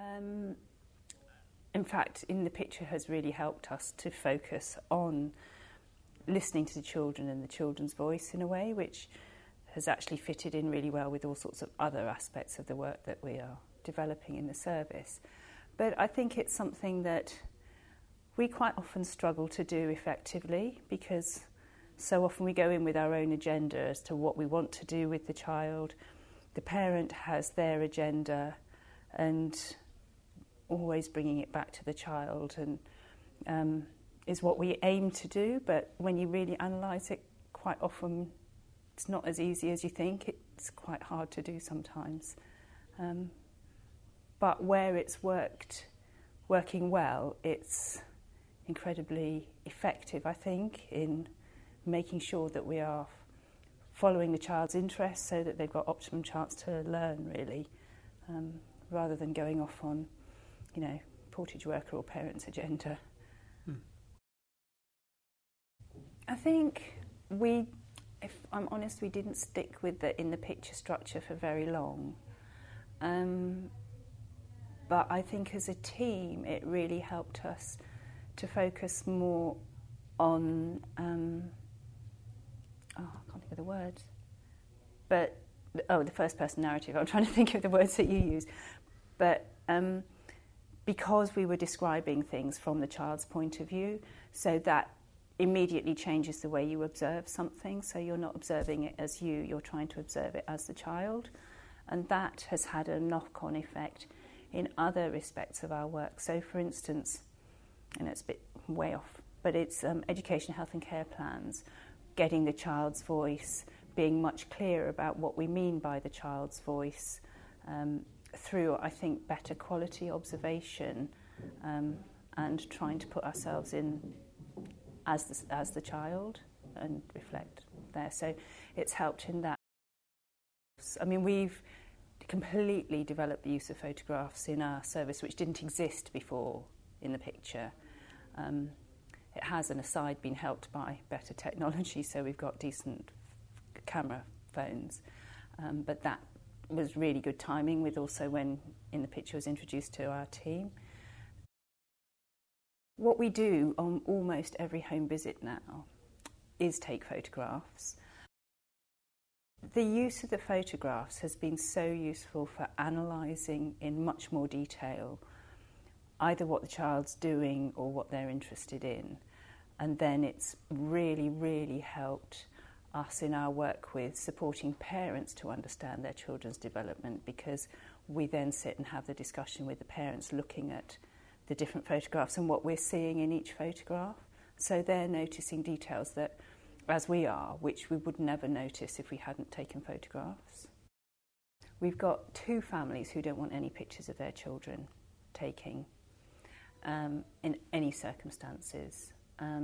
Um, in fact, in the picture has really helped us to focus on listening to the children and the children's voice in a way, which has actually fitted in really well with all sorts of other aspects of the work that we are developing in the service. But I think it's something that we quite often struggle to do effectively, because so often we go in with our own agenda as to what we want to do with the child. The parent has their agenda, and always bringing it back to the child and is what we aim to do. But when you really analyse it, quite often it's not as easy as you think. It's quite hard to do sometimes. But where it's working well, it's incredibly effective, I think, in making sure that we are following the child's interests so that they've got optimum chance to learn, really, rather than going off on, portage worker or parents' agenda. I think if I'm honest, we didn't stick with the in the picture structure for very long. But I think as a team, it really helped us to focus more on, I can't think of the words, but, the first person narrative. I'm trying to think of the words that you use. But because we were describing things from the child's point of view, so that immediately changes the way you observe something. So you're not observing it as you're trying to observe it as the child. And that has had a knock-on effect in other respects of our work. So, for instance, and it's a bit way off, but it's education, health and care plans, getting the child's voice, being much clearer about what we mean by the child's voice, through, I think, better quality observation, and trying to put ourselves in as the child and reflect there. So it's helped in that. I mean, we've completely developed the use of photographs in our service, which didn't exist before in the picture. It has, an aside, been helped by better technology, so we've got decent camera phones. But that was really good timing, with also when in the picture was introduced to our team. What we do on almost every home visit now is take photographs. The use of the photographs has been so useful for analysing in much more detail either what the child's doing or what they're interested in. And then it's really, really helped us in our work with supporting parents to understand their children's development, because we then sit and have the discussion with the parents looking at the different photographs and what we're seeing in each photograph. So they're noticing details that, as we are, which we would never notice if we hadn't taken photographs. We've got 2 families who don't want any pictures of their children taking in any circumstances.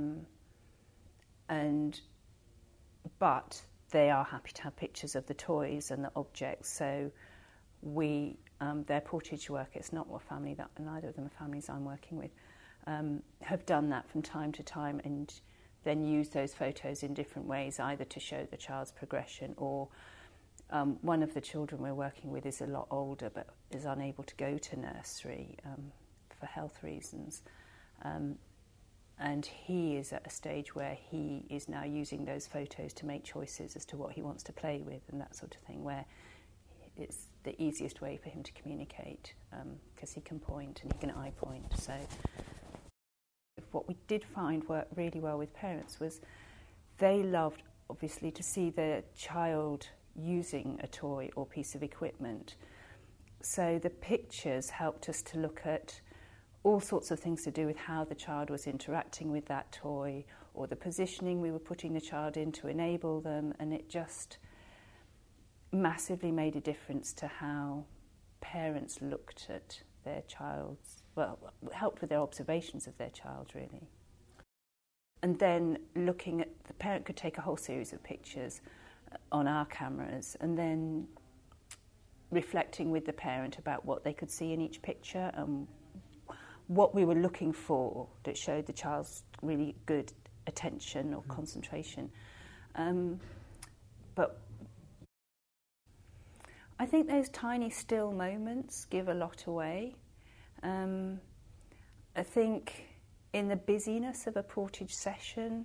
But they are happy to have pictures of the toys and the objects, so their portage work, it's not a family that, neither of them are families I'm working with, have done that from time to time, and then use those photos in different ways, either to show the child's progression, or one of the children we're working with is a lot older but is unable to go to nursery for health reasons. And he is at a stage where he is now using those photos to make choices as to what he wants to play with and that sort of thing, where it's the easiest way for him to communicate, because he can point and he can eye point. So what we did find worked really well with parents was they loved, obviously, to see their child using a toy or piece of equipment. So the pictures helped us to look at all sorts of things to do with how the child was interacting with that toy, or the positioning we were putting the child in to enable them, and it just massively made a difference to how parents looked at their child's, helped with their observations of their child, really. And then looking at, the parent could take a whole series of pictures on our cameras, and then reflecting with the parent about what they could see in each picture and what we were looking for that showed the child's really good attention or concentration. But I think those tiny still moments give a lot away. I think in the busyness of a portage session,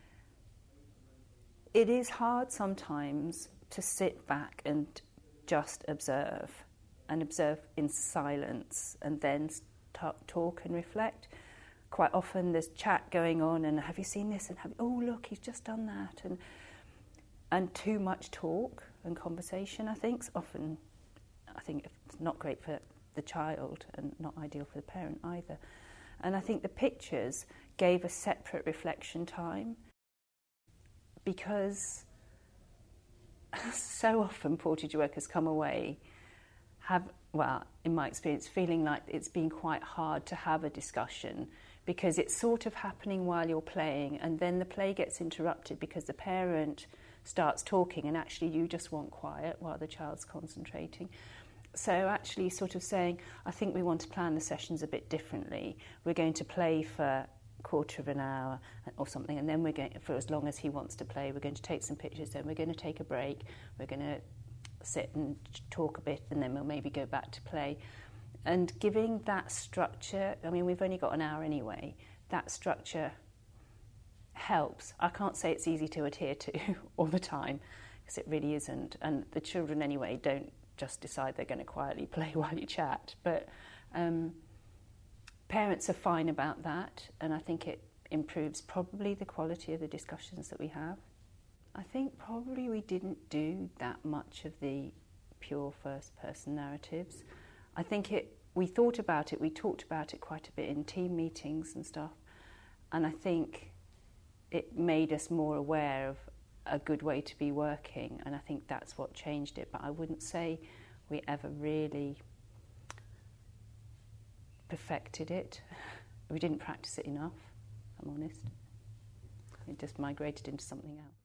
it is hard sometimes to sit back and just observe in silence and then talk and reflect. Quite often there's chat going on and have you seen this, and oh look, he's just done that, and too much talk and conversation I think it's not great for the child and not ideal for the parent either. And I think the pictures gave a separate reflection time, because so often portage workers come away in my experience, feeling like it's been quite hard to have a discussion because it's sort of happening while you're playing, and then the play gets interrupted because the parent starts talking and actually you just want quiet while the child's concentrating. So actually sort of saying, I think we want to plan the sessions a bit differently. We're going to play for a quarter of an hour or something, and then we're going, for as long as he wants to play, we're going to take some pictures, then we're going to take a break, we're going to sit and talk a bit, and then we'll maybe go back to play. And giving that structure, I mean, we've only got an hour anyway, that structure helps. I can't say it's easy to adhere to all the time, because it really isn't. And the children anyway don't just decide they're going to quietly play while you chat. But parents are fine about that, and I think it improves probably the quality of the discussions that we have. I think probably we didn't do that much of the pure first-person narratives. I think we thought about it, we talked about it quite a bit in team meetings and stuff, and I think it made us more aware of a good way to be working, and I think that's what changed it. But I wouldn't say we ever really perfected it. We didn't practice it enough, if I'm honest. It just migrated into something else.